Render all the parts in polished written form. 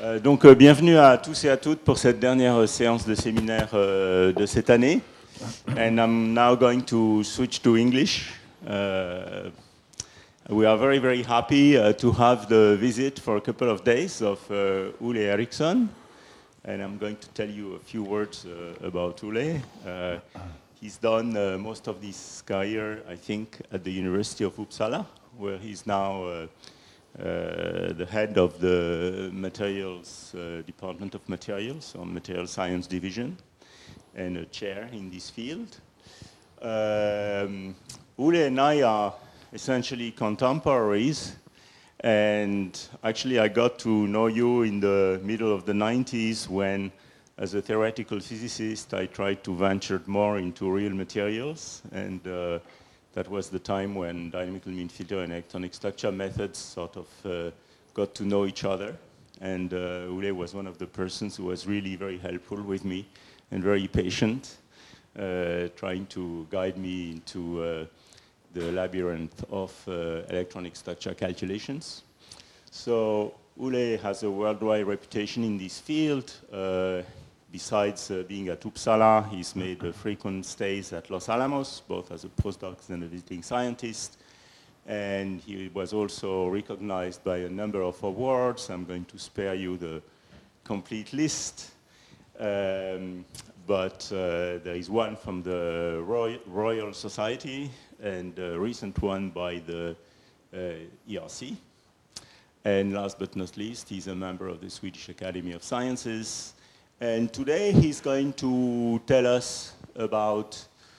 Bienvenue à tous et à toutes pour cette dernière séance de séminaire de cette année. And I'm now going to switch to English. We are very, very happy to have the visit for a couple of days of Ole Eriksson. And I'm going to tell you a few words about Ole. He's done most of his career, I think, at the University of Uppsala, where he's now the head of the materials Department of Materials on Material Science Division and a chair in this field. Ole and I are essentially contemporaries, and actually I got to know you in the middle of the 90s when, as a theoretical physicist, I tried to venture more into real materials, and that was the time when dynamical mean filter and electronic structure methods sort of got to know each other. And Ole was one of the persons who was really very helpful with me and very patient, trying to guide me into the labyrinth of electronic structure calculations. So Ole has a worldwide reputation in this field. Besides being at Uppsala, he's made frequent stays at Los Alamos, both as a postdoc and a visiting scientist. And he was also recognized by a number of awards. I'm going to spare you the complete list. But there is one from the Royal Society and a recent one by the ERC. And last but not least, he's a member of the Swedish Academy of Sciences. And today he's going to tell us about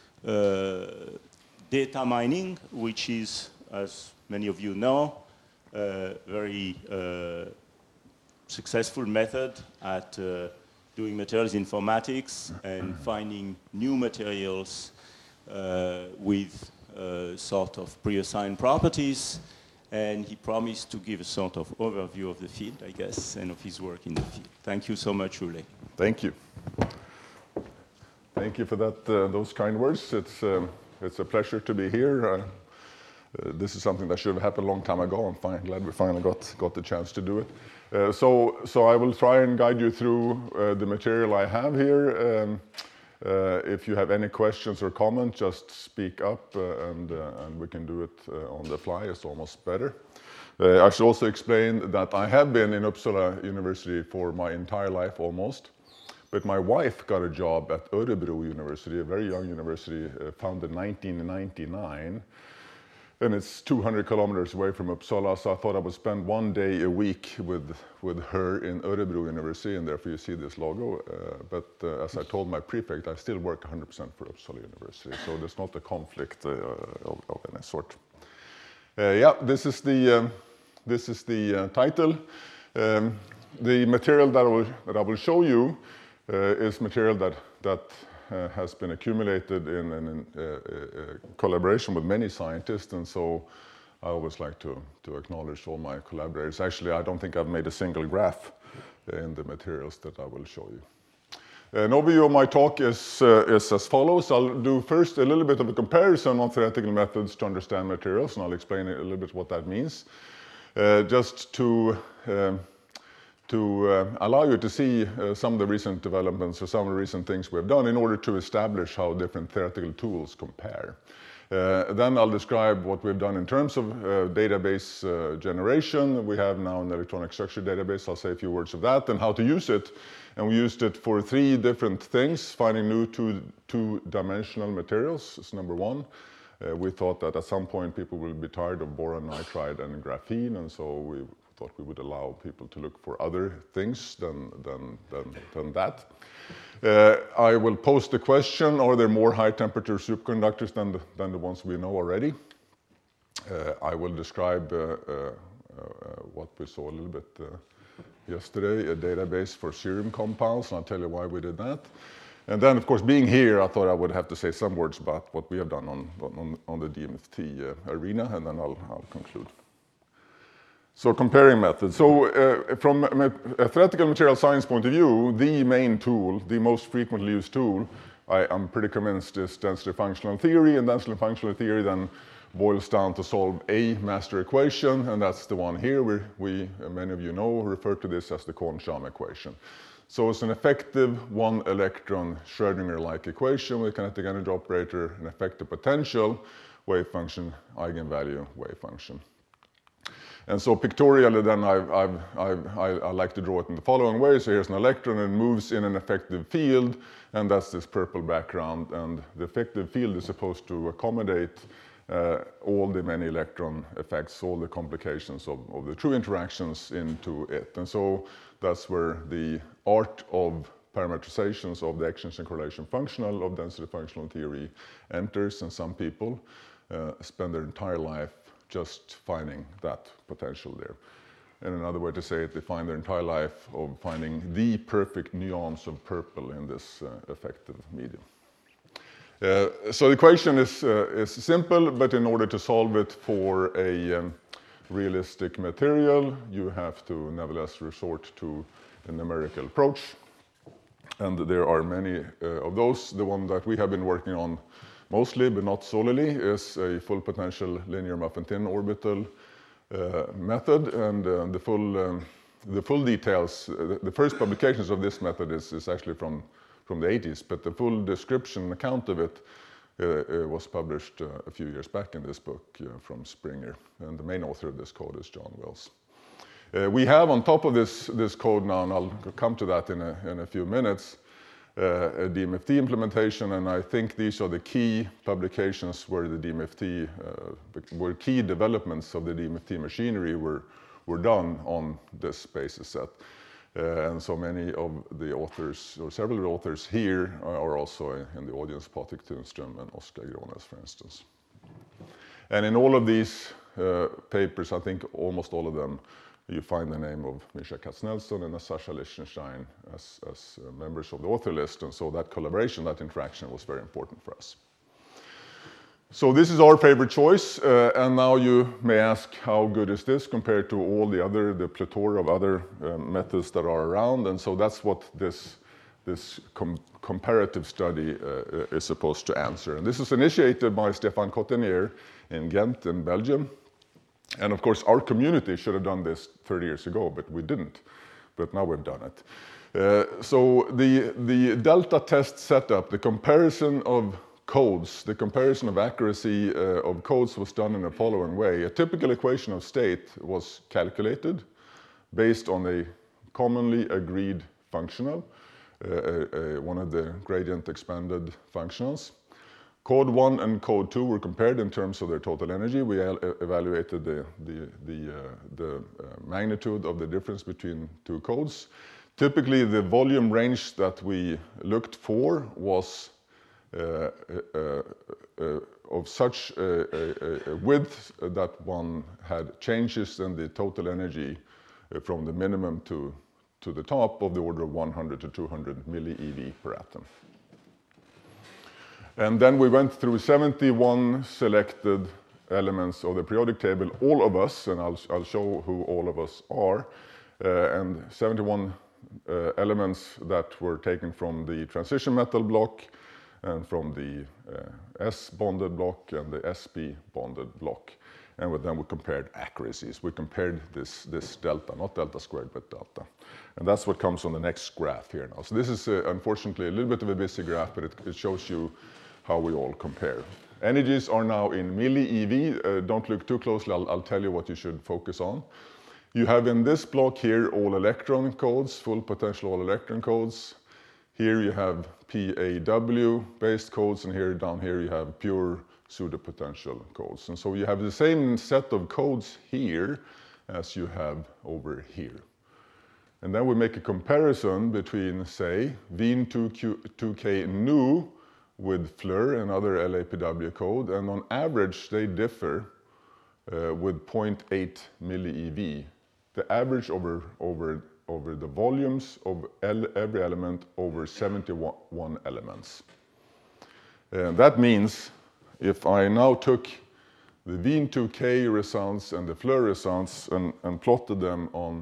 data mining, which is, as many of you know, a very successful method at doing materials informatics and finding new materials with sort of pre-assigned properties. And he promised to give a sort of overview of the field, I guess, and of his work in the field. Thank you so much, Ole. Thank you. Thank you for that, those kind words. It's a pleasure to be here. This is something that should have happened a long time ago. I'm glad we finally got the chance to do it. So I will try and guide you through the material I have here. If you have any questions or comments, just speak up and we can do it on the fly. It's almost better. I should also explain that I have been in Uppsala University for my entire life almost, but my wife got a job at Örebro University, a very young university founded in 1999. And it's 200 kilometers away from Uppsala, so I thought I would spend one day a week with her in Örebro University, and therefore you see this logo. But as I told my prefect, I still work 100% for Uppsala University, so there's not a conflict of any sort. This is the title. The material that I will show you is material that has been accumulated in collaboration with many scientists, and so I always like to acknowledge all my collaborators. Actually, I don't think I've made a single graph in the materials that I will show you. An overview of my talk is as follows. I'll do first a little bit of a comparison on theoretical methods to understand materials, and I'll explain a little bit what that means. Just to allow you to see some of the recent developments or some of the recent things we've done in order to establish how different theoretical tools compare. Then I'll describe what we've done in terms of database generation. We have now an electronic structure database. I'll say a few words of that and how to use it. And we used it for three different things: finding new two-dimensional materials is number one. We thought that at some point people will be tired of boron nitride and graphene, and so we thought we would allow people to look for other things than that. I will pose the question: are there more high-temperature superconductors than the ones we know already? I will describe what we saw a little bit yesterday, a database for serum compounds, and I'll tell you why we did that. And then, of course, being here, I thought I would have to say some words about what we have done on the DMFT arena, and then I'll conclude. So comparing methods. So from a theoretical material science point of view, the main tool, the most frequently used tool, I'm pretty convinced is density functional theory. And density functional theory then boils down to solve a master equation, and that's the one here. Many of you know, refer to this as the Kohn-Sham equation. So it's an effective one-electron Schrödinger-like equation with kinetic energy operator, an effective potential, wave function, eigenvalue, wave function. And so pictorially then I like to draw it in the following way. So here's an electron and it moves in an effective field, and that's this purple background. And the effective field is supposed to accommodate all the many electron effects, all the complications of the true interactions into it. And so that's where the art of parametrizations of the extension correlation functional of density functional theory enters, and some people spend their entire life just finding that potential there. And another way to say it, they find their entire life of finding the perfect nuance of purple in this effective medium. So the equation is simple, but in order to solve it for a realistic material, you have to nevertheless resort to a numerical approach. And there are many of those. The one that we have been working on mostly, but not solely, is a full potential linear muffin-tin orbital method. And the full details, the first publications of this method is actually from the 80s, but the full description account of it was published a few years back in this book from Springer. And the main author of this code is John Wells. We have on top of this code now, and I'll come to that in a few minutes, a DMFT implementation, and I think these are the key publications where the DMFT, where key developments of the DMFT machinery were done on this basis set. And so many of the authors, or several of the authors here, are also in the audience, Patrik Tunström and Oskar Grones, for instance. And in all of these papers, I think almost all of them, you find the name of Misha Katznelson and Sasha Lichtenstein as members of the author list, and so that collaboration, that interaction was very important for us. So this is our favorite choice, and now you may ask, how good is this compared to all the plethora of other methods that are around? And so that's what this comparative study is supposed to answer. And this is initiated by Stéphane Cottenier in Ghent in Belgium. And of course, our community should have done this 30 years ago, but we didn't. But now we've done it. So the delta test setup, the comparison of codes, the comparison of accuracy of codes was done in the following way. A typical equation of state was calculated based on a commonly agreed functional, one of the gradient expanded functionals. Code 1 and code 2 were compared in terms of their total energy. We evaluated the magnitude of the difference between two codes. Typically, the volume range that we looked for was of such a width that one had changes in the total energy from the minimum to the top of the order of 100 to 200 millieV per atom. And then we went through 71 selected elements of the periodic table, all of us, and I'll show who all of us are, and 71 elements that were taken from the transition metal block and from the S-bonded block and the sp-bonded block. And then we compared accuracies. We compared this delta, not delta squared, but delta. And that's what comes on the next graph here now. So this is unfortunately a little bit of a busy graph, but it shows you how we all compare. Energies are now in millieV. Don't look too closely, I'll tell you what you should focus on. You have in this block here all electron codes, full potential all electron codes. Here you have PAW based codes, and here down here you have pure pseudopotential codes. And so you have the same set of codes here as you have over here. And then we make a comparison between, say, Wien2K nu with FLIR and other LAPW code, and on average they differ with 0.8 millieV. The average over the volumes of every element over 71 elements. And that means if I now took the Wien2K results and the FLIR results and plotted them on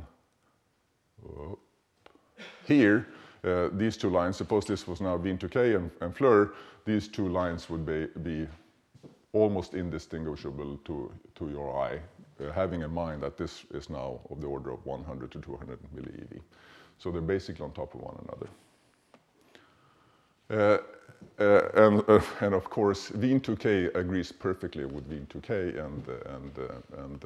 here, these two lines, suppose this was now Wien2K and FLIR, these two lines would be almost indistinguishable to your eye, having in mind that this is now of the order of 100 to 200 millieV. So they're basically on top of one another. And of course, Wien2k agrees perfectly with Wien2k, and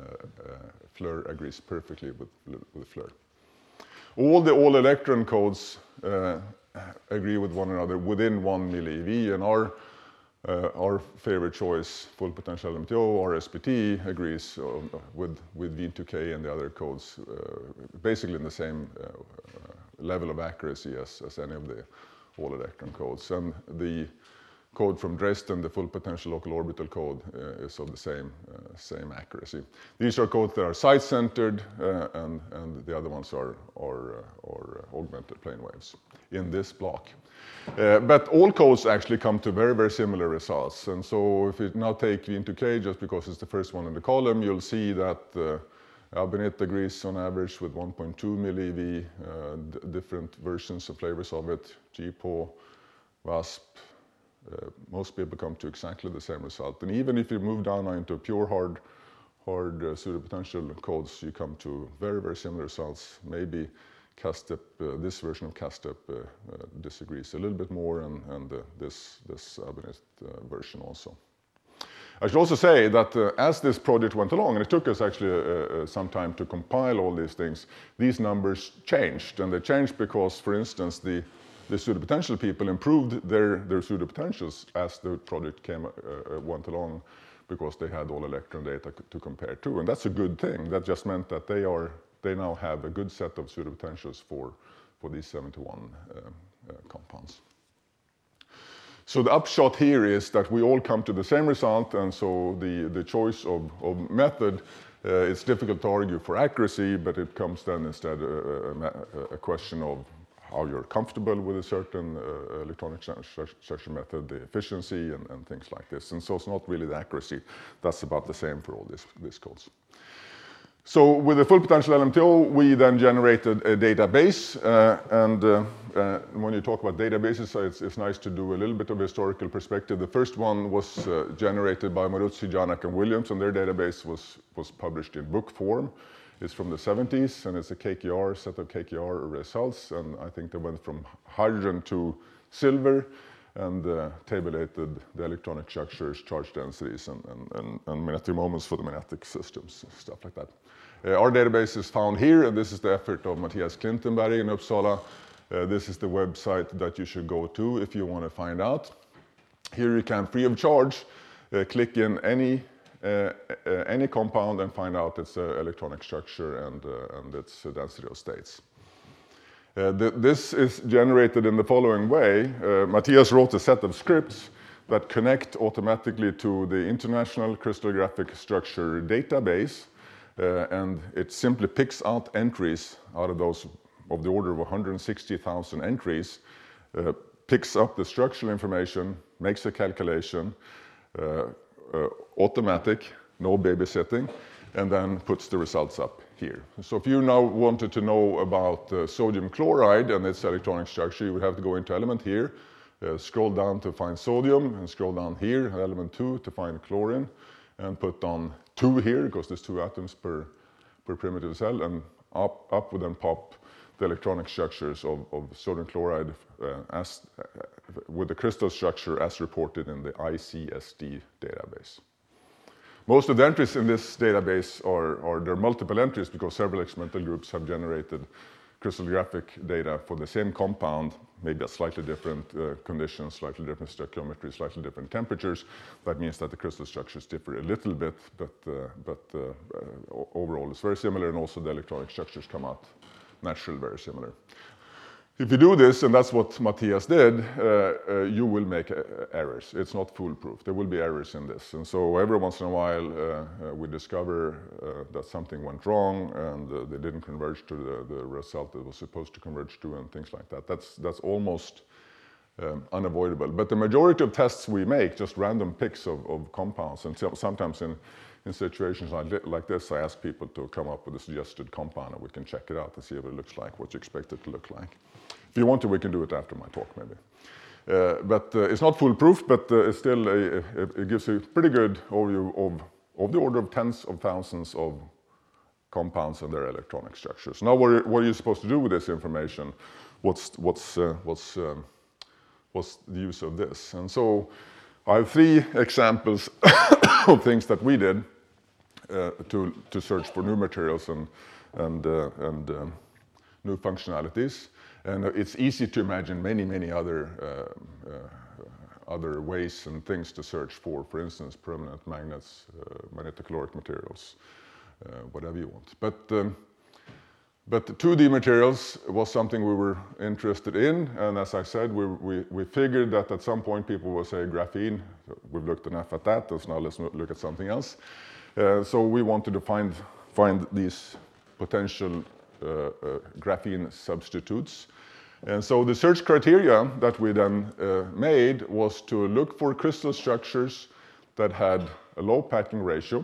FLIR agrees perfectly with FLIR. All the all-electron codes agree with one another within 1 millieV, and our favorite choice, full potential LMTO, RSPT, agrees with Wien2k and the other codes, basically in the same level of accuracy as any of the all-electron codes. And the code from Dresden, the full potential local orbital code, is of the same accuracy. These are codes that are site-centered, and the other ones are augmented plane waves in this block. But all codes actually come to very, very similar results. And so if you now take Wien2k, just because it's the first one in the column, you'll see that Albinit agrees on average with 1.2 millieV, different versions of flavors of it, GPO, WASP. Most people come to exactly the same result. And even if you move down into pure hard pseudopotential codes, you come to very, very similar results. Maybe CASTEP, this version of CASTEP disagrees a little bit more, and this Albinit version also. I should also say that as this project went along, and it took us actually some time to compile all these things, these numbers changed. And they changed because, for instance, the pseudopotential people improved their pseudopotentials as the project went along, because they had all electron data to compare to. And that's a good thing. That just meant that they now have a good set of pseudopotentials for these 71 compounds. So the upshot here is that we all come to the same result, and so the choice of method, it's difficult to argue for accuracy, but it comes then instead a question of how you're comfortable with a certain electronic structure method, the efficiency, and things like this. And so it's not really the accuracy. That's about the same for all these codes. So with the full potential LMTO, we then generated a database. When you talk about databases, it's nice to do a little bit of historical perspective. The first one was generated by Maruzzi, Janak, and Williams, and their database was published in book form. It's from the 70s, and it's a KKR, set of KKR results. And I think they went from hydrogen to silver, and tabulated the electronic structures, charge densities, and magnetic moments for the magnetic systems, stuff like that. Our database is found here, and this is the effort of Matthias Klintenberg in Uppsala. This is the website that you should go to if you want to find out. Here you can, free of charge, click in any compound and find out its electronic structure and its density of states. This is generated in the following way. Matthias wrote a set of scripts that connect automatically to the International Crystallographic Structure database, and it simply picks out entries out of those of the order of 160,000 entries, picks up the structural information, makes a calculation, automatic, no babysitting, and then puts the results up here. So if you now wanted to know about sodium chloride and its electronic structure, you would have to go into element here, scroll down to find sodium, and scroll down here, element 2, to find chlorine, and put on 2 here, because there's 2 atoms per primitive cell, and up would then pop the electronic structures of sodium chloride with the crystal structure as reported in the ICSD database. Most of the entries in this database there are multiple entries because several experimental groups have generated crystallographic data for the same compound, maybe at slightly different conditions, slightly different stoichiometry, slightly different temperatures. That means that the crystal structures differ a little bit, but overall it's very similar, and also the electronic structures come out naturally very similar. If you do this, and that's what Matthias did, you will make errors. It's not foolproof. There will be errors in this. And so every once in a while, we discover that something went wrong, and they didn't converge to the result that was supposed to converge to, and things like that. That's almost unavoidable. But the majority of tests we make, just random picks of compounds, and sometimes in situations like this, I ask people to come up with a suggested compound, and we can check it out and see if it looks like what you expect it to look like. If you want to, we can do it after my talk, maybe. But it's not foolproof, but it's still it gives a pretty good overview of the order of tens of thousands of compounds and their electronic structures. Now, what are you supposed to do with this information? What's the use of this? And so I have 3 examples of things that we did to search for new materials and new functionalities. And it's easy to imagine many other ways and things to search for instance, permanent magnets, magnetic caloric materials, whatever you want. But the 2D materials was something we were interested in, and as I said, we figured that at some point people will say graphene. We've looked enough at that, so now let's look at something else. So we wanted to find these potential graphene substitutes. And so the search criteria that we then made was to look for crystal structures that had a low packing ratio.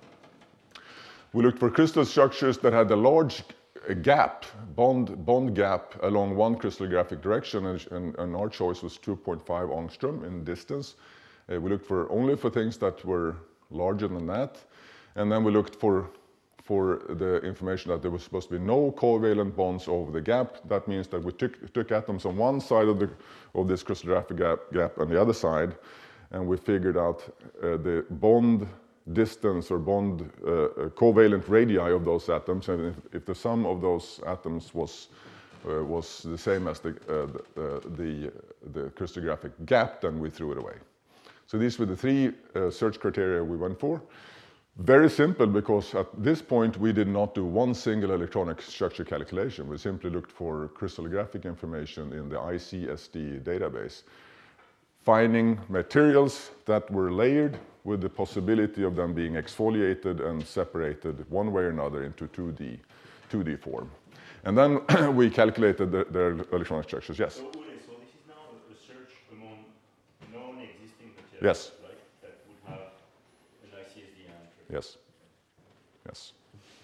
We looked for crystal structures that had a large gap, bond gap along one crystallographic direction, and our choice was 2.5 angstrom in distance. We looked only for things that were larger than that, and then we looked for the information that there was supposed to be no covalent bonds over the gap. That means that we took atoms on one side of this crystallographic gap and the other side, and we figured out the bond distance or bond covalent radii of those atoms, and if the sum of those atoms was the same as the crystallographic gap, then we threw it away. So these were the 3 search criteria we went for. Very simple, because at this point we did not do one single electronic structure calculation. We simply looked for crystallographic information in the ICSD database, finding materials that were layered with the possibility of them being exfoliated and separated one way or another into 2D form. And then we calculated their electronic structures. Yes? So this is now a search among known existing materials, yes. Right? That would have an ICSD entry. Yes. Yes.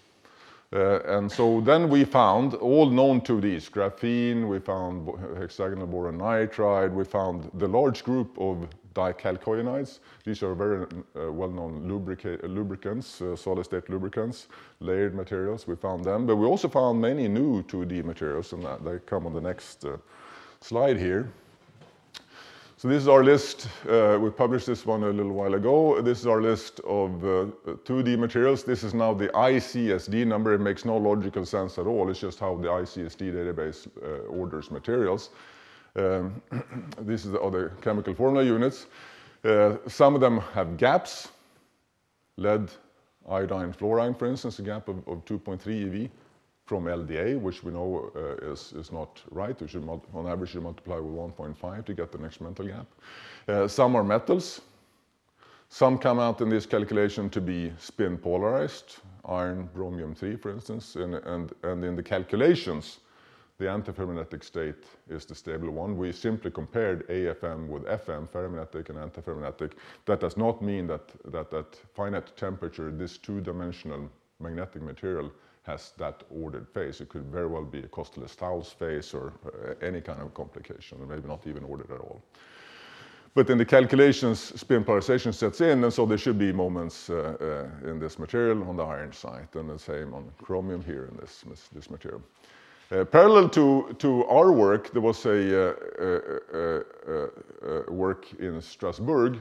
And so then we found all known 2Ds, graphene, we found hexagonal boron nitride, we found the large group of dicalcoyanides. These are very well-known lubricants, solid-state lubricants, layered materials. We found them, but we also found many new 2D materials, and they come on the next slide here. So this is our list. We published this one a little while ago. This is our list of 2D materials. This is now the ICSD number. It makes no logical sense at all. It's just how the ICSD database orders materials. These are the other chemical formula units. Some of them have gaps. Lead, iodine, fluorine, for instance, a gap of 2.3 eV from LDA, which we know is not right. You should on average you multiply with 1.5 to get the next mental gap. Some are metals. Some come out in this calculation to be spin polarized, iron, bromium-3, for instance, and in the calculations, the antiferromagnetic state is the stable one. We simply compared AFM with FM, ferromagnetic and antiferromagnetic. That does not mean that at finite temperature, this two-dimensional magnetic material has that ordered phase. It could very well be a Kosterlitz-Towles phase or any kind of complication, or maybe not even ordered at all. But in the calculations, spin polarization sets in, and so there should be moments in this material on the iron side, and the same on chromium here in this material. Parallel to our work, there was a work in Strasbourg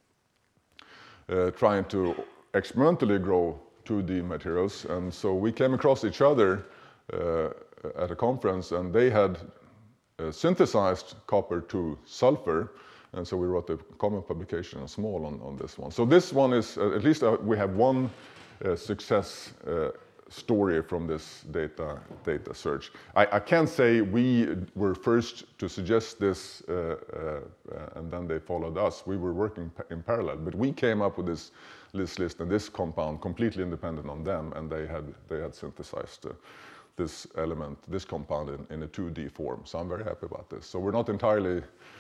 trying to experimentally grow 2D materials, and so we came across each other at a conference, and they had synthesized copper to sulfur, and so we wrote a common publication, small, on this one. So this one is, at least we have one success story from this data search. I can't say we were first to suggest this and then they followed us. We were working in parallel, but we came up with this list and this compound completely independent on them, and they had synthesized this element, this compound in a 2D form. So I'm very happy about this. So we're not entirely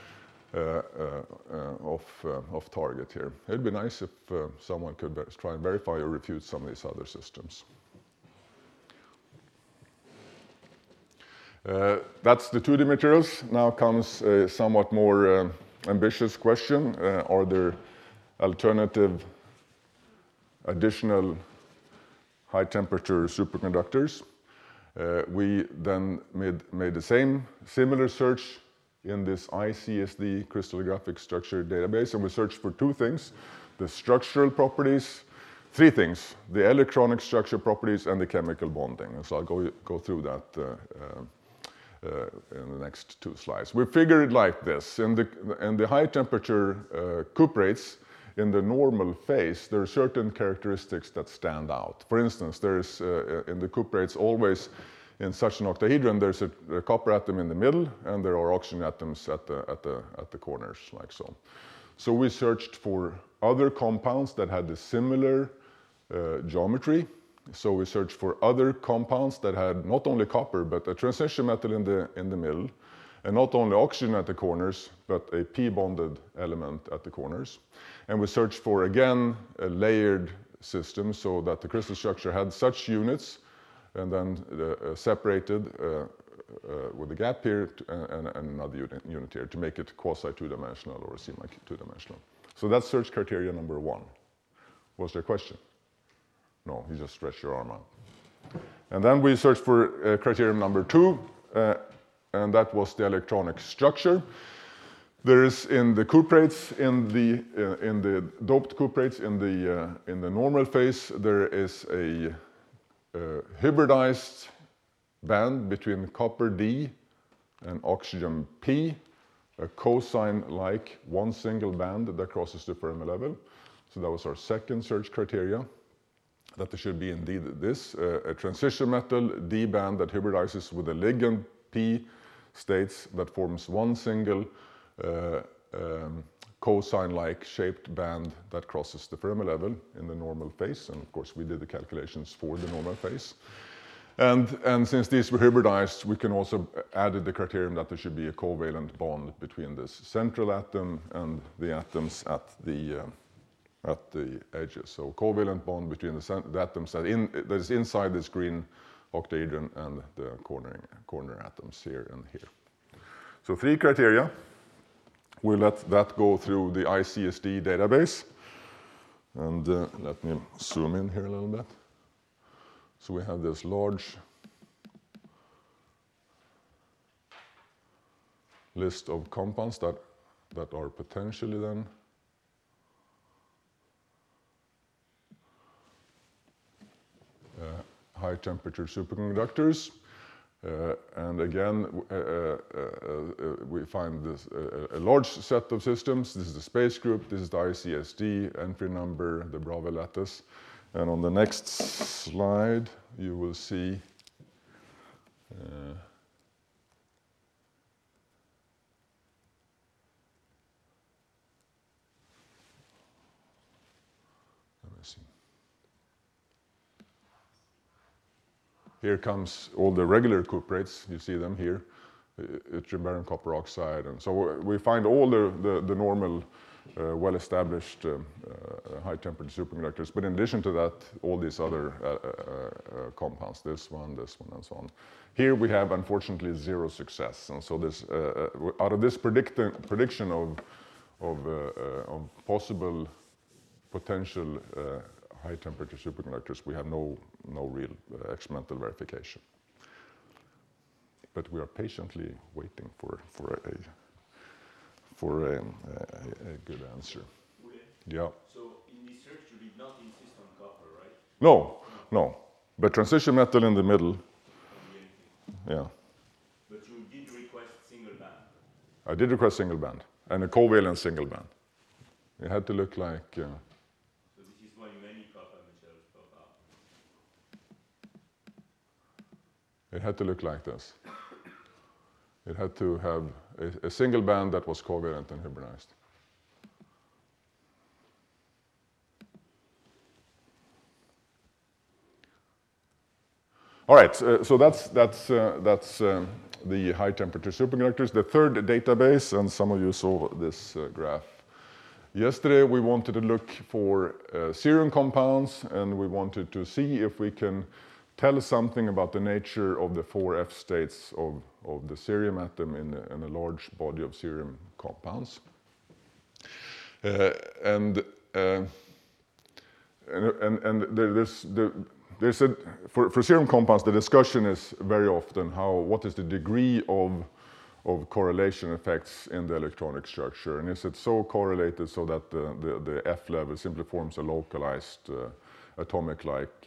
off target here. It'd be nice if someone could try and verify or refute some of these other systems. That's the 2D materials. Now comes a somewhat more ambitious question. Are there alternative additional high temperature superconductors? We then made the similar search in this ICSD crystallographic structure database, and we searched for two things: the structural properties, three things: the electronic structure properties and the chemical bonding. And so I'll go through that in the next two slides. We figured it like this: in the high temperature cuprates, in the normal phase, there are certain characteristics that stand out. For instance, there's in the cuprates always, in such an octahedron, there's a copper atom in the middle, and there are oxygen atoms at the corners, like so. So we searched for other compounds that had a similar geometry. So we searched for other compounds that had not only copper, but a transition metal in the middle, and not only oxygen at the corners, but a p-bonded element at the corners. And we searched for, again, a layered system so that the crystal structure had such units, and then separated with a gap here and another unit here to make it quasi-two-dimensional or semi-two-dimensional. So that's search criteria number one. Was there a question? No, you just stretch your arm out. And then we searched for criterion number two, and that was the electronic structure. There is in the cuprates, in the doped cuprates, in the normal phase, there is a hybridized band between copper D and oxygen P, a cosine-like one single band that crosses the Fermi level. So that was our second search criteria, that there should be indeed this, a transition metal D band that hybridizes with a ligand P states that forms one single cosine-like shaped band that crosses the Fermi level in the normal phase. And of course, we did the calculations for the normal phase. And since these were hybridized, we can also add the criterion that there should be a covalent bond between this central atom and the atoms at the edges. So covalent bond between the atoms that is inside this green octahedron and the corner atoms here and here. So three criteria. We let that go through the ICSD database. And let me zoom in here a little bit. So we have this large list of compounds that are potentially then high temperature superconductors. And again, we find this a large set of systems. This is the space group, this is the ICSD, entry number, the Bravais lattice. And on the next slide, you will see here comes all the regular cuprates. You see them here, yttrium, barium, copper oxide. And so we find all the normal, well-established high-temperature superconductors. But in addition to that, all these other compounds, this one, and so on. Here we have, unfortunately, zero success. And so this, out of this prediction of possible potential high-temperature superconductors, we have no real experimental verification. But we are patiently waiting for a good answer. Okay. Yeah. So in research, you did not insist on copper, right? No. But transition metal in the middle. Yeah. But you did request single band. I did request single band and a covalent single band. It had to look like. So this is why many copper materials pop out. It had to look like this. It had to have a single band that was covalent and hybridized. All right, so that's the high temperature superconductors. The third database, and some of you saw this graph yesterday, we wanted to look for serum compounds, and we wanted to see if we can tell something about the nature of the 4F states of the cerium atom in a large body of cerium compounds. And for cerium compounds, the discussion is very often what is the degree of correlation effects in the electronic structure, and is it so correlated so that the F level simply forms a localized atomic-like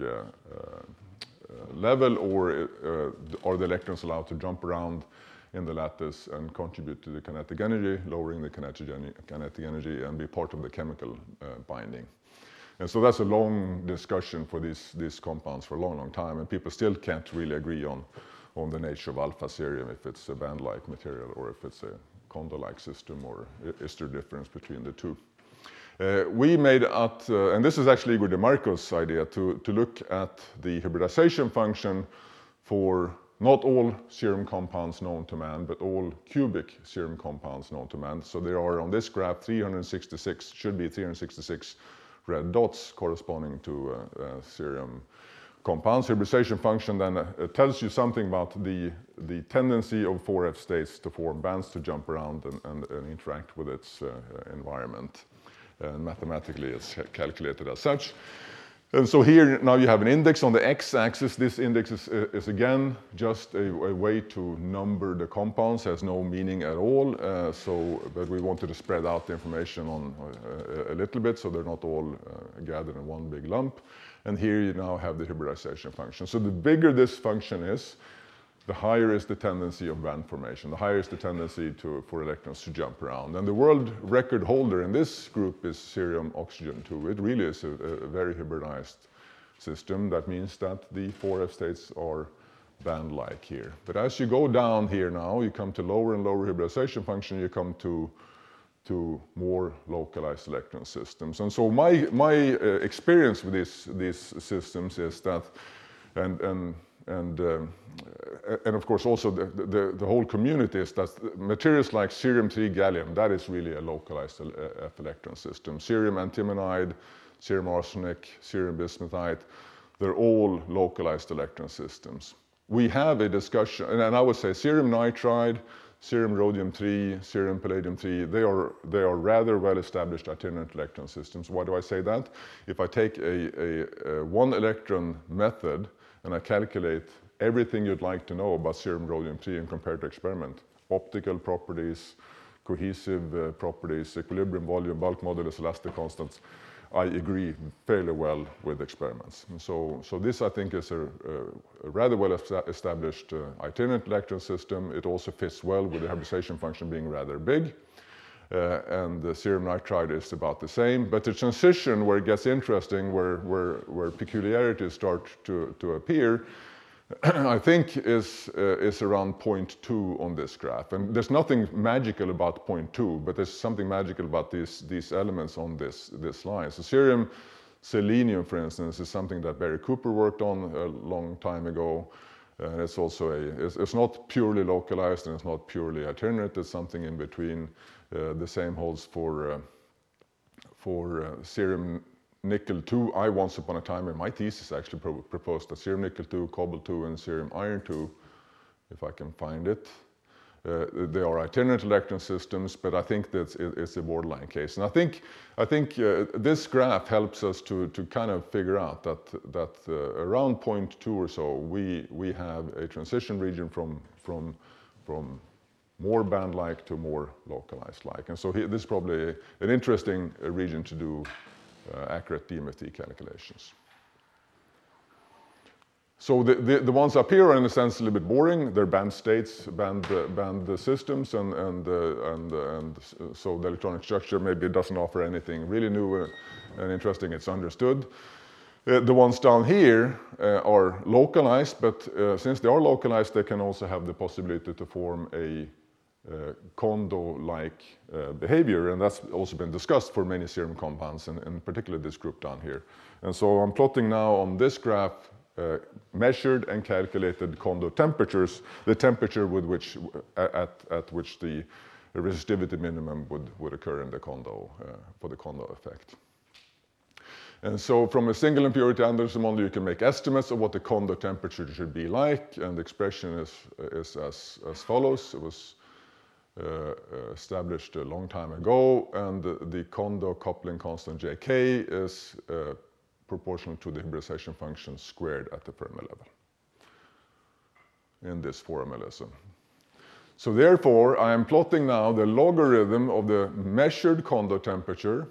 level, or are the electrons allowed to jump around in the lattice and contribute to the kinetic energy, lowering the kinetic energy, and be part of the chemical binding. And so that's a long discussion for these compounds for a long time, and people still can't really agree on the nature of alpha cerium, if it's a band-like material or if it's a condo-like system, or is there a difference between the two. We made and this is actually Igor DeMarco's idea, to look at the hybridization function for not all cerium compounds known to man, but all cubic cerium compounds known to man. So there are on this graph 366, should be 366 red dots corresponding to cerium compounds. Hybridization function then tells you something about the tendency of 4F states to form bands, to jump around and interact with its environment. And mathematically it's calculated as such. And so here now you have an index on the x-axis. This index is again just a way to number the compounds, has no meaning at all. But we wanted to spread out the information on a little bit, so they're not all gathered in one big lump. And here you now have the hybridization function. So the bigger this function is, the higher is the tendency of band formation, the higher is the tendency for electrons to jump around. And the world record holder in this group is cerium oxygen 2. It really is a very hybridized system. That means that the 4F states are band-like here. But as you go down here now, you come to lower and lower hybridization function, you come to more localized electron systems. And so my experience with these systems is that, and of course also the whole community is that materials like cerium-3 gallium, that is really a localized F electron system. Cerium antimonide, cerium arsenic, cerium bismuthite, they're all localized electron systems. We have a discussion, and I would say cerium nitride, cerium rhodium-3, cerium palladium-3, they are rather well-established itinerant electron systems. Why do I say that? If I take a one electron method and I calculate everything you'd like to know about cerium rhodium-3 and compare to experiment, optical properties, cohesive properties, equilibrium volume, bulk modulus, elastic constants, I agree fairly well with experiments. And so this, I think, is a rather well-established itinerant electron system. It also fits well with the hybridization function being rather big. And the cerium nitride is about the same. But the transition where it gets interesting, where peculiarities start to appear, I think is around 0.2 on this graph. And there's nothing magical about 0.2, but there's something magical about these elements on this line. So cerium selenium, for instance, is something that Barry Cooper worked on a long time ago. And it's also it's not purely localized and it's not purely itinerant. It's something in between. The same holds for cerium nickel-2. I once upon a time in my thesis actually proposed that cerium nickel-2, cobalt-2, and cerium iron-2, if I can find it, they are itinerant electron systems, but I think that it's a borderline case. And I think this graph helps us to kind of figure out that around 0.2 or so, we have a transition region from more band-like to more localized-like. And so this is probably an interesting region to do accurate DMFT calculations. So the ones up here are in a sense a little bit boring. They're band states, band systems, and so the electronic structure maybe doesn't offer anything really new and interesting. It's understood. The ones down here are localized, but since they are localized, they can also have the possibility to form a condo-like behavior, and that's also been discussed for many cerium compounds, and particularly this group down here. And so I'm plotting now on this graph measured and calculated condo temperatures, the temperature with which at which the resistivity minimum would occur in the condo for the condo effect. And so from a single impurity Anderson model, you can make estimates of what the Kondo temperature should be like, and the expression is as follows. It was established a long time ago, and the Kondo coupling constant Jk is proportional to the hybridization function squared at the Fermi level in this formalism. So therefore, I am plotting now the logarithm of the measured Kondo temperature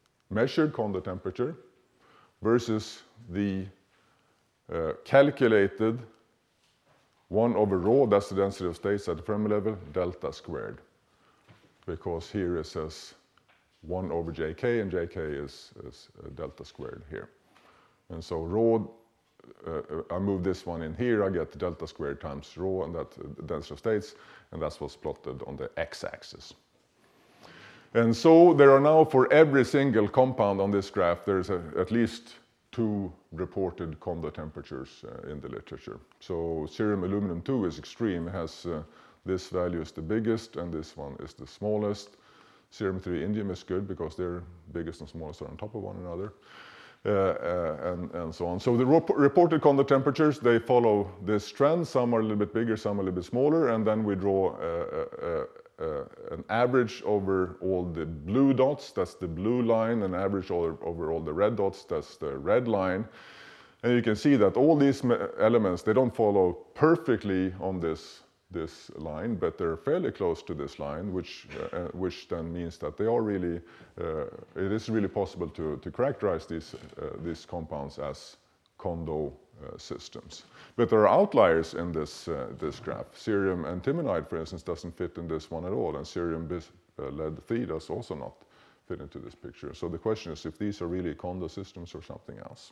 versus the calculated 1 over rho, that's the density of states at the Fermi level, delta squared. Because here it says 1 over Jk, and Jk is delta squared here. And so rho, I move this one in here, I get delta squared times rho, and that's the density of states, and that's what's plotted on the x-axis. And so there are now, for every single compound on this graph, there's at least 2 reported Kondo temperatures in the literature. So cerium aluminum 2 is extreme. It has this value is the biggest, and this one is the smallest. Cerium 3 indium is good because their biggest and smallest are on top of one another, and so on. So the reported Kondo temperatures, they follow this trend. Some are a little bit bigger, some are a little bit smaller, and then we draw an average over all the blue dots, that's the blue line, and average over all the red dots, that's the red line. And you can see that all these elements, they don't follow perfectly on this line, but they're fairly close to this line, which then means that they are really, it is really possible to characterize these compounds as Kondo systems. But there are outliers in this graph. Cerium antimonide, for instance, doesn't fit in this one at all, and cerium lead-3 does also not fit into this picture. So the question is if these are really Kondo systems or something else.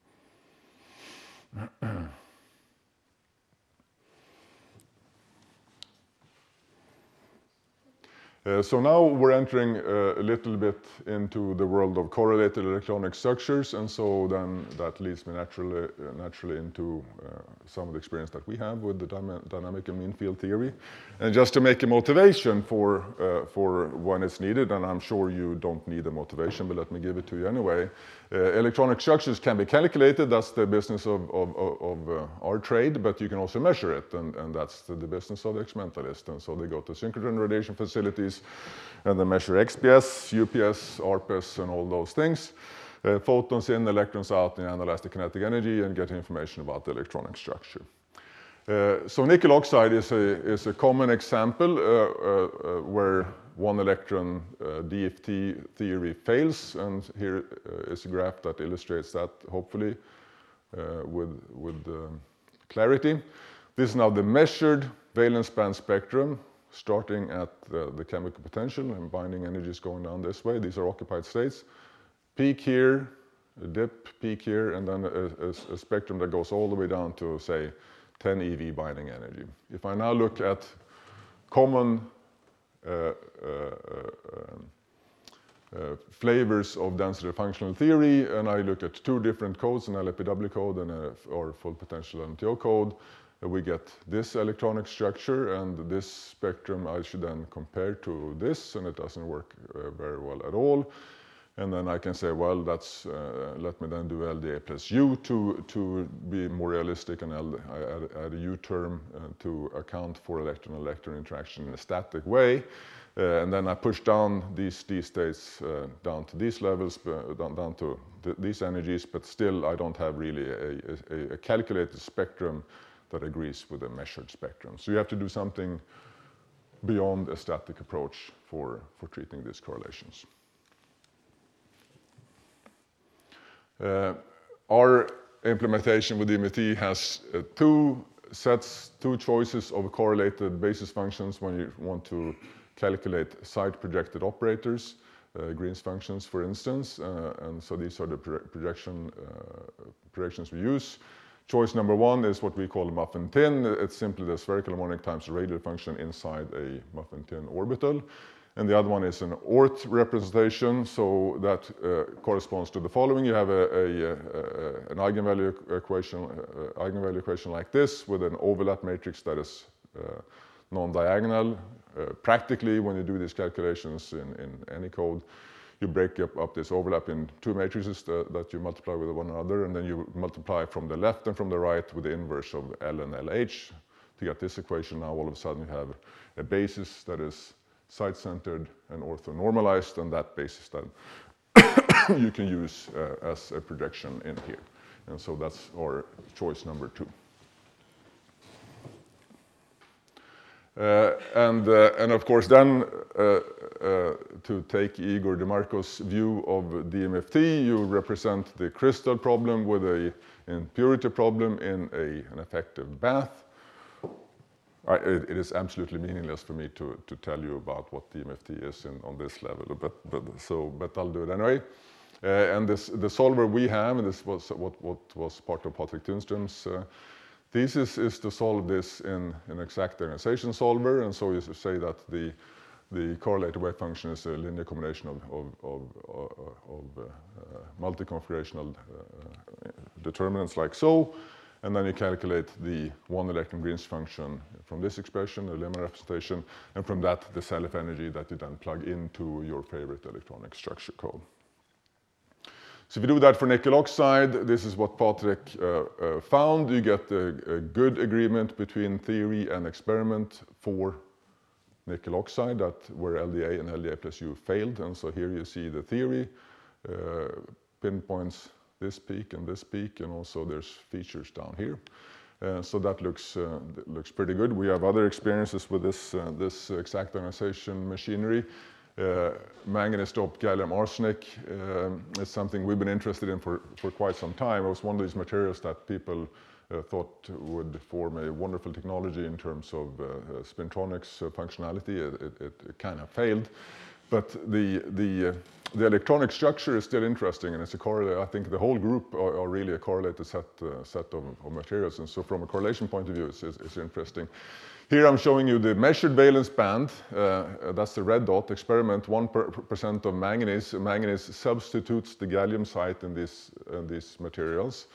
So now we're entering a little bit into the world of correlated electronic structures, and so then that leads me naturally into some of the experience that we have with the dynamic and mean field theory. And just to make a motivation for when it's needed, and I'm sure you don't need a motivation, but let me give it to you anyway. Electronic structures can be calculated, that's the business of our trade, but you can also measure it, and that's the business of the experimentalist. And so they go to synchrotron radiation facilities and they measure XPS, UPS, RPS, and all those things. Photons in, electrons out, and analyze the kinetic energy and get information about the electronic structure. So nickel oxide is a common example where one electron DFT theory fails, and here is a graph that illustrates that, hopefully, with clarity. This is now the measured valence band spectrum, starting at the chemical potential, and binding energy is going down this way. These are occupied states. Peak here, a dip, peak here, and then a spectrum that goes all the way down to, say, 10 eV binding energy. If I now look at common flavors of density functional theory, and I look at 2 different codes, an LAPW code and or full potential MTO code, we get this electronic structure, and this spectrum I should then compare to this, and it doesn't work very well at all. And then I can say, well, that's let me then do LDA plus U to be more realistic, and add a U term to account for electron-electron interaction in a static way. And then I push down these states down to these levels, down to these energies, but still I don't have really a calculated spectrum that agrees with a measured spectrum. So you have to do something beyond a static approach for treating these correlations. Our implementation with DMFT has 2 choices of correlated basis functions when you want to calculate site projected operators, Green's functions, for instance, and so these are the projections we use. Choice number 1 is what we call a muffin tin. It's simply the spherical harmonic times the radial function inside a muffin tin orbital. And the other one is an orth representation, so that corresponds to the following. You have an eigenvalue equation like this with an overlap matrix that is non-diagonal. Practically, when you do these calculations in any code, you break up this overlap in two matrices that you multiply with one another, and then you multiply from the left and from the right with the inverse of L and LH to get this equation. Now all of a sudden you have a basis that is side-centered and orthonormalized, and that basis then you can use as a projection in here. And so that's our choice number 2. And of course then, to take Igor DeMarco's view of DMFT, you represent the crystal problem with an impurity problem in an effective bath. It is absolutely meaningless for me to tell you about what DMFT is on this level, but I'll do it anyway. And the solver we have, and this was what was part of Patrik Tunström's thesis, is to solve this in an exact diagonalization solver. And so you say that the correlated wave function is a linear combination of multi-configurational determinants like so. And then you calculate the one electron Green's function from this expression, the lemma representation, and from that the Self energy that you then plug into your favorite electronic structure code. So if you do that for nickel oxide, this is what Patrik found. You get a good agreement between theory and experiment for nickel oxide, where LDA and LDA plus U failed. And so here you see the theory pinpoints this peak, and also there's features down here. So that looks pretty good. We have other experiences with this exact diagonalization machinery. Manganese doped gallium arsenic is something we've been interested in for quite some time. It was one of these materials that people thought would form a wonderful technology in terms of spintronics functionality. It kind of failed. But the electronic structure is still interesting, and it's a correlate. I think the whole group are really a correlated set of materials, and so from a correlation point of view, it's interesting. Here I'm showing you the measured valence band. That's the red dot experiment. 1% of manganese. Manganese substitutes the gallium site in these materials.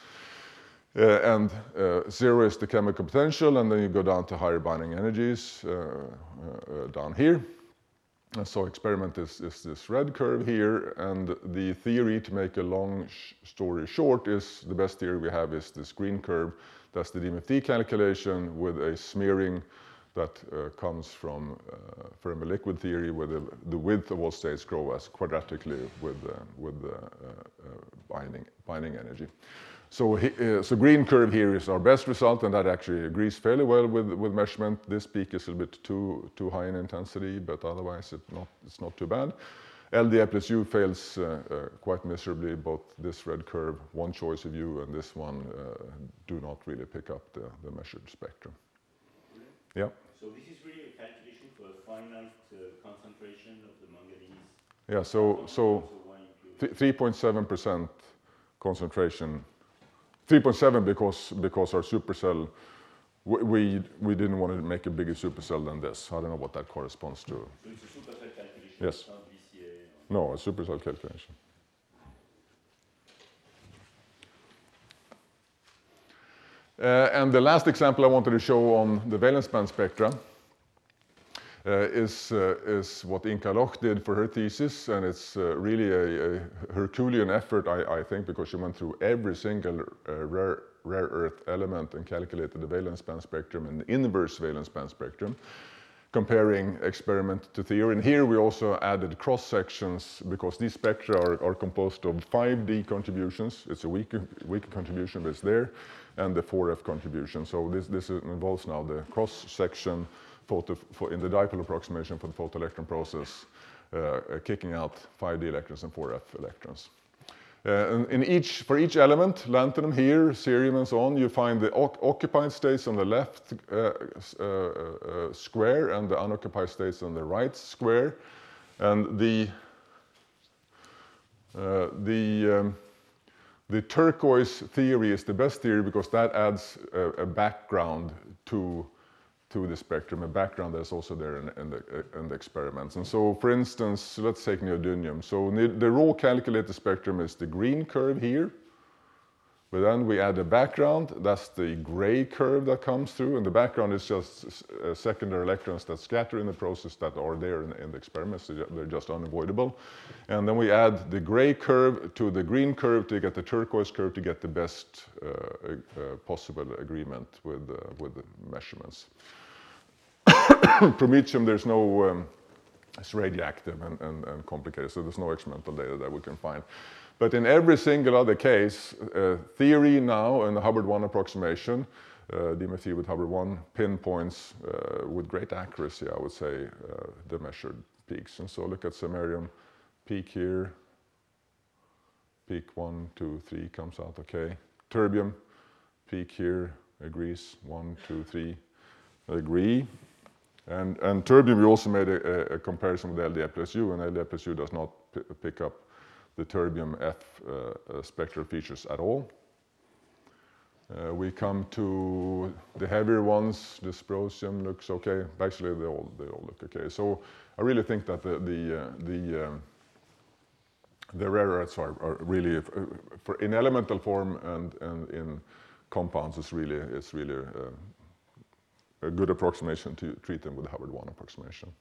And 0 is the chemical potential, and then you go down to higher binding energies down here. And so experiment is this red curve here, and the theory, to make a long story short, is the best theory we have is this green curve. That's the DMFT calculation with a smearing that comes from liquid theory, where the width of all states grow as quadratically with binding energy. So green curve here is our best result, and that actually agrees fairly well with measurement. This peak is a little bit too high in intensity, but otherwise it's not too bad. LDA plus U fails quite miserably. Both this red curve, one choice of U, and this one do not really pick up the measured spectrum. Yeah. So this is really a calculation for a finite concentration of the manganese. Yeah. So 3.7% concentration. 3.7 because our supercell, we didn't want to make a bigger supercell than this. I don't know what that corresponds to. So it's a supercell calculation. Yes. Not VCA. No, a supercell calculation. And the last example I wanted to show on the valence band spectra is what Inka Loch did for her thesis, and it's really a Herculean effort, I think, because she went through every single rare earth element and calculated the valence band spectrum and the inverse valence band spectrum, comparing experiment to theory. And here we also added cross sections, because these spectra are composed of 5D contributions. It's a weaker contribution, but it's there, and the 4F contribution. So this involves now the cross section in the dipole approximation for the photoelectron process, kicking out 5D electrons and 4F electrons. And for each element, lanthanum here, cerium and so on, you find the occupied states on the left square and the unoccupied states on the right square. And the turquoise theory is the best theory because that adds a background to the spectrum, a background that's also there in the experiments. And so, for instance, let's take neodymium. So the raw calculated spectrum is the green curve here, But then we add a background. That's the gray curve that comes through, and the background is just secondary electrons that scatter in the process that are there in the experiments. So they're just unavoidable. And then we add the gray curve to the green curve to get the turquoise curve to get the best possible agreement with the measurements. Promethium, there's no, it's radioactive and complicated, so there's no experimental data that we can find. But in every single other case, theory now and the Hubbard-1 approximation, DMFT with Hubbard-1 pinpoints with great accuracy, I would say, the measured peaks. And so look at samarium, peak here, peak 1, 2, 3 comes out okay. Terbium, peak here, agrees, 1, 2, 3, agree. And terbium, we also made a comparison with LDA+U, and LDA+U does not pick up the terbium F spectral features at all. We come to the heavier ones. Dysprosium looks okay. Actually, they all look okay. So I really think that the rare earths are really in elemental form and in compounds. It's really a good approximation to treat them with the Hubbard-1 approximation.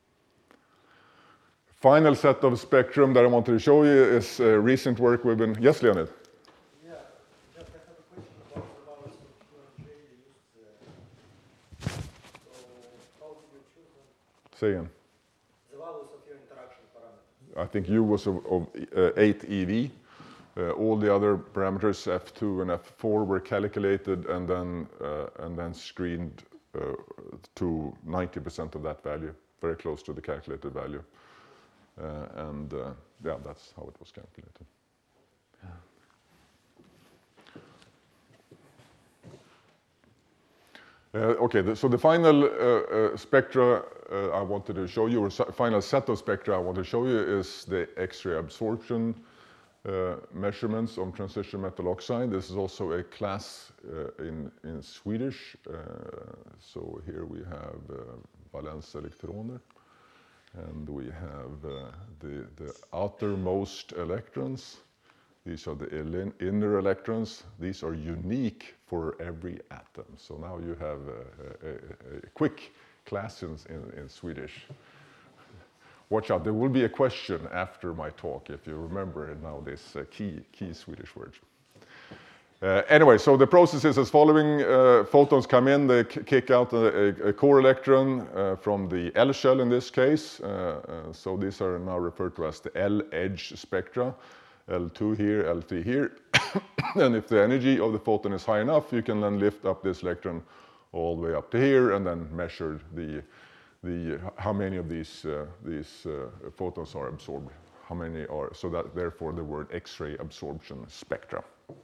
Final set of spectrum that I wanted to show you is recent work we've been... Yes, Leonid? Yeah, just I have a question about the values of J used. So how did you choose them? Say again. The values of your interaction parameters. I think U was of 8 EV. All the other parameters, F2 and F4, were calculated and then screened to 90% of that value, very close to the calculated value. Yeah, that's how it was calculated. Okay, so the final spectra I wanted to show you, or final set of spectra I want to show you, is the X-ray absorption measurements on transition metal oxide. This is also a class in Swedish. So here we have valenselektroner. And we have the outermost electrons. These are the inner electrons. These are unique for every atom. So now you have a quick class in Swedish. Watch out, there will be a question after my talk if you remember now this key Swedish words. Anyway, so the process is as following. Photons come in, they kick out a core electron from the L shell in this case. So these are now referred to as the L-edge spectra. L2 here, L3 here. And if the energy of the photon is high enough, you can then lift up this electron all the way up to here and then measure how many of these photons are absorbed. How many are, so that therefore the word X-ray absorption spectra.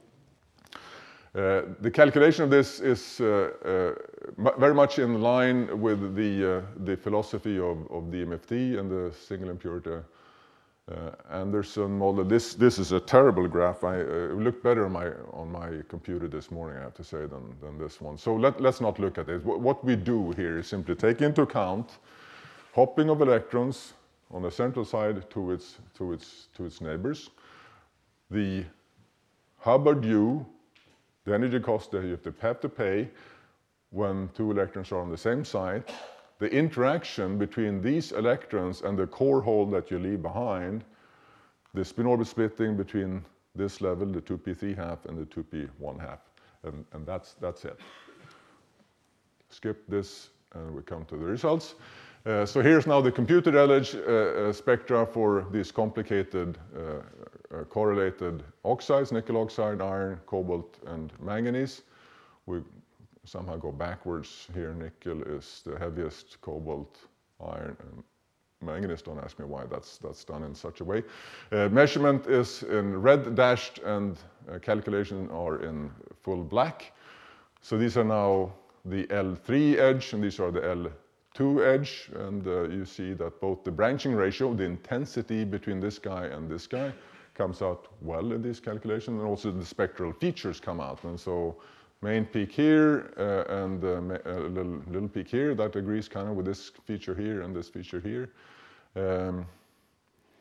The calculation of this is very much in line with the philosophy of DMFT and the single impurity Anderson model. This is a terrible graph. It looked better on my computer this morning, I have to say, than this one. So let's not look at it. What we do here is simply take into account hopping of electrons on the central side to its neighbors, the Hubbard U, the energy cost that you have to pay when two electrons are on the same side, the interaction between these electrons and the core hole that you leave behind, the spin orbit splitting between this level, the 2p3 half and the 2p1 half, and that's it. Skip this and we come to the results. So here's now the computed L-edge spectra for these complicated correlated oxides, nickel oxide, iron, cobalt, and manganese. We somehow go backwards here. Nickel is the heaviest, cobalt, iron, and manganese. Don't ask me why that's done in such a way. Measurement is in red dashed and calculation are in full black. So these are now the L3 edge and these are the L2 edge, and you see that both the branching ratio, the intensity between this guy and this guy, comes out well in this calculation, and also the spectral features come out. And so main peak here and a little peak here, that agrees kind of with this feature here and this feature here.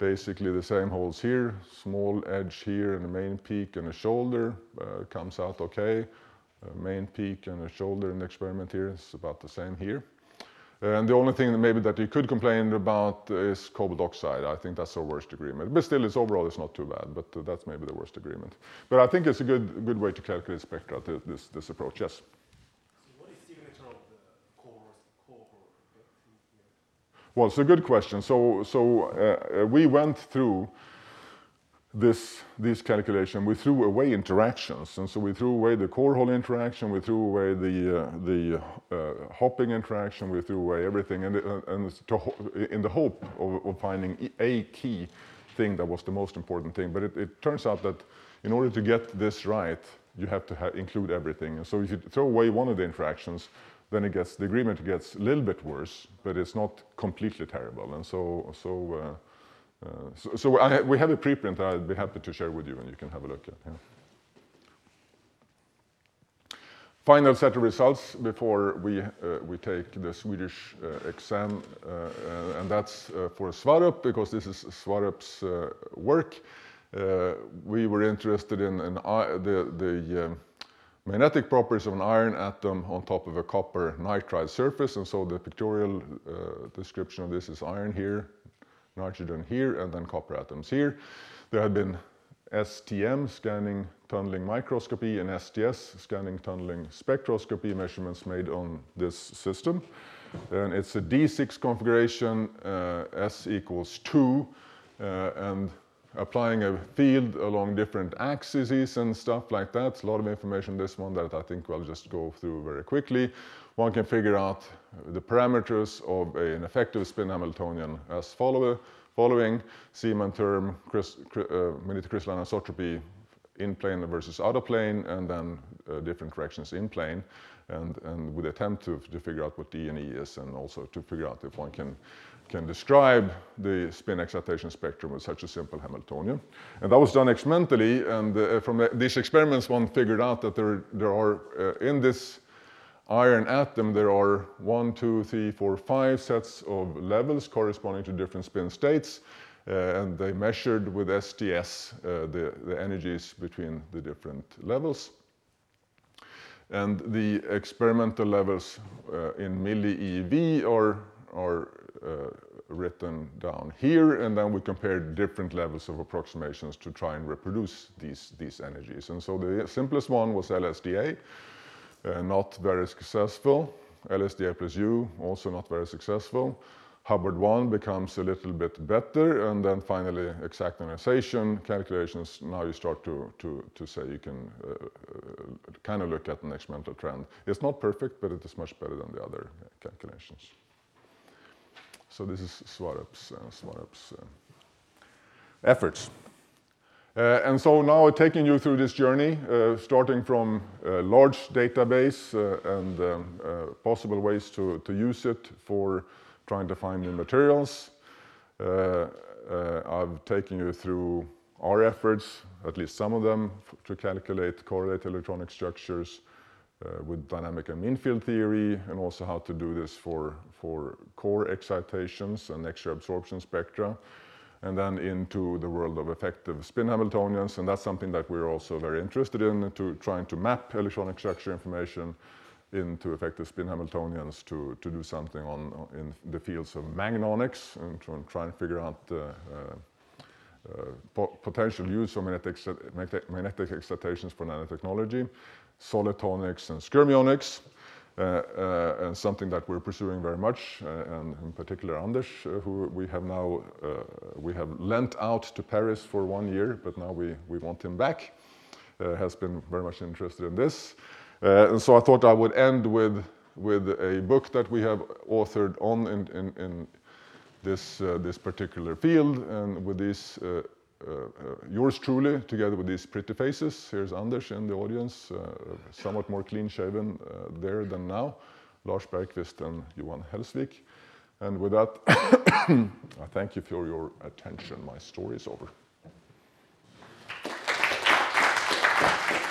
basically the same holds here, small edge here and the main peak and a shoulder, comes out okay. Main peak and a shoulder in the experiment here is about the same here. And the only thing that maybe that you could complain about is cobalt oxide. I think that's our worst agreement. But still, overall it's not too bad, but that's maybe the worst agreement. But I think it's a good way to calculate spectra, this approach, yes. So what is signature of the core? Well, it's a good question. So we went through these calculations. We threw away interactions, and so we threw away the core hole interaction, we threw away the hopping interaction, we threw away everything, and in the hope of finding a key thing that was the most important thing. But it turns out that in order to get this right, you have to include everything. And so if you throw away one of the interactions, then the agreement gets a little bit worse, but it's not completely terrible. And we have a preprint that I'd be happy to share with you, and you can have a look at. Yeah. Final set of results before we take the Swedish exam, and that's for Svarup, because this is Svarup's work. We were interested in the magnetic properties of an iron atom on top of a copper nitride surface, and so the pictorial description of this is iron here, nitrogen here, and then copper atoms here. There had been STM, scanning tunneling microscopy, and STS, scanning tunneling spectroscopy measurements made on this system. And it's a D6 configuration, S equals 2, and applying a field along different axes and stuff like that. It's a lot of information in this one that I think I'll just go through very quickly. One can figure out the parameters of an effective spin Hamiltonian as following Zeeman term, magnetic crystalline anisotropy in plane versus out of plane, and then different corrections in plane, and with attempt to figure out what D and E is, and also to figure out if one can describe the spin excitation spectrum with such a simple Hamiltonian. And that was done experimentally, and from these experiments one figured out that there are in this iron atom there are 1, 2, 3, 4, 5 sets of levels corresponding to different spin states, and they measured with STS the energies between the different levels. And the experimental levels in milli-eV are written down here, and then we compared different levels of approximations to try and reproduce these energies. And so the simplest one was LSDA, not very successful. LSDA plus U, also not very successful. Hubbard 1 becomes a little bit better, and then finally exact ionization calculations. Now you start to say you can kind of look at an experimental trend. It's not perfect, but it is much better than the other calculations. So this is Svarup's efforts. And so now taking you through this journey, starting from a large database and possible ways to use it for trying to find new materials. I've taken you through our efforts, at least some of them, to calculate correlated electronic structures with dynamic and mean field theory, and also how to do this for core excitations and X-ray absorption spectra, and then into the world of effective spin Hamiltonians. And that's something that we're also very interested in, to trying to map electronic structure information into effective spin Hamiltonians to do something in the fields of magnonics, and try and figure out potential use of magnetic excitations for nanotechnology, solitonics and skyrmionics, and something that we're pursuing very much, and in particular Anders, who we have lent out to Paris for 1 year, but now we want him back, has been very much interested in this. And so I thought I would end with a book that we have authored on in this particular field, and with these yours truly, together with these pretty faces. Here's Anders in the audience, somewhat more clean-shaven there than now, Lars Bergqvist and Johan Helsvik. And with that, I thank you for your attention. My story is over.